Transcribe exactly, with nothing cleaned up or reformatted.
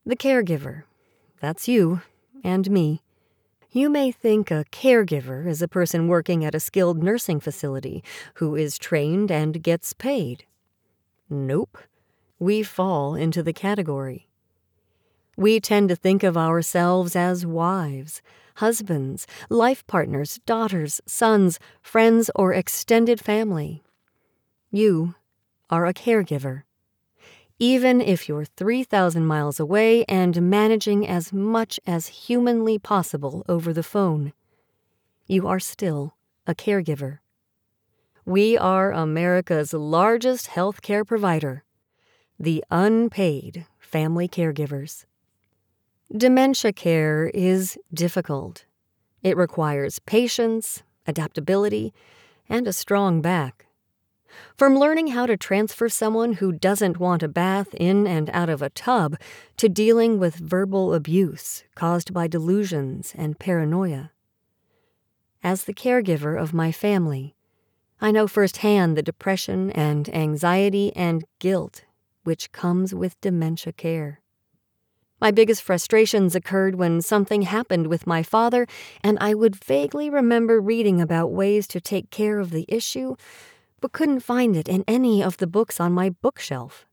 The caregiver. That's you and me. You may think a caregiver is a person working at a skilled nursing facility who is trained and gets paid. Nope. We fall into the category. We tend to think of ourselves as wives, husbands, life partners, daughters, sons, friends, or extended family. You are a caregiver. Even if you're three thousand miles away and managing as much as humanly possible over the phone, you are still a caregiver. We are America's largest healthcare provider, the unpaid family caregivers. Dementia care is difficult. It requires patience, adaptability, and a strong back. From learning how to transfer someone who doesn't want a bath in and out of a tub to dealing with verbal abuse caused by delusions and paranoia. As the caregiver of my family, I know firsthand the depression and anxiety and guilt which comes with dementia care. My biggest frustrations occurred when something happened with my father, and I would vaguely remember reading about ways to take care of the issue, but couldn't find it in any of the books on my bookshelf.